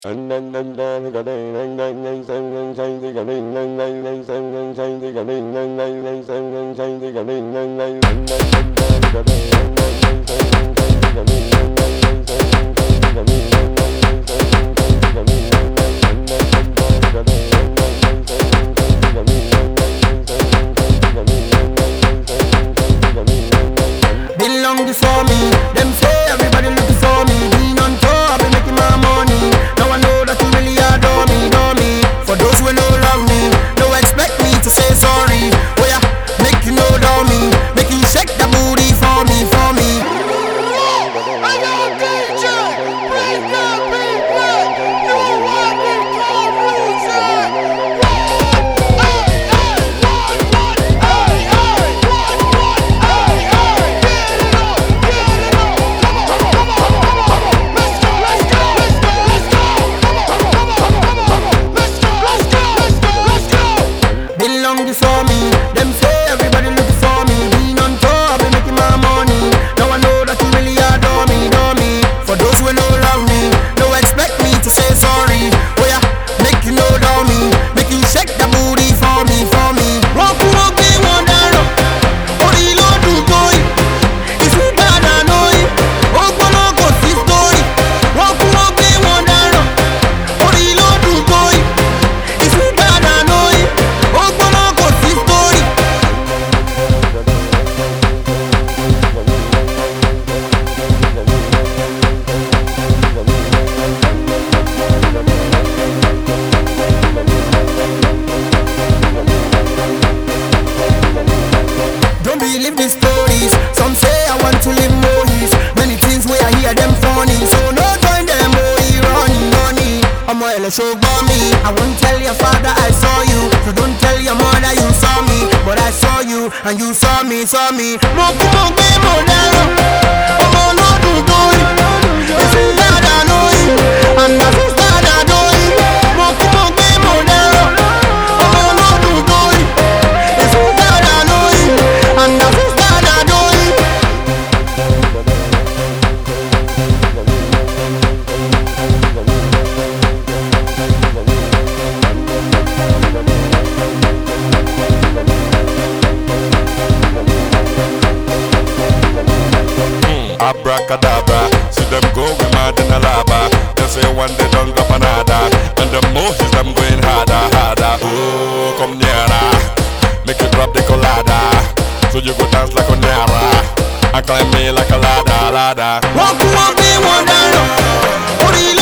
Long before me, them say everybody looking for me. Being on tour, I've been making my money. Now I know that you really adore me, know me. For those who no love me, don't expect me to say sorry. Oh yeah, make you know down me, make you shake the booty for me, for me. I know DJ, bring the people. You want me to lose before me, them say everybody looking for me. Being on tour, I've been making my money. Now I know that you really adore me, know me. For those who no love me, don't expect me to say sorry. Oh yeah, make you know down me, make you shake the booty for me, for me. Rock, rock, be one down. Oh, the Lord do boy. If you bad, I know it. Oh, no, go see story. Rock, rock, be one down. Oh, the Lord do boy. If you bad, I know it. Oh, don't believe these stories. Some say I want to live more years. Many things where I hear them funny. So no join them, running. I'm a show me. I won't tell your father I saw you. So don't tell your mother you saw me. But I saw you and you saw me, saw me. Abracadabra, see them going mad in a lava. They say one day don't go another, and the more is them going harder, harder. Oh, come nearer, make you drop the colada, so you go dance like a Nara, and climb me like a ladder, ladder. Walk, walk, be one down.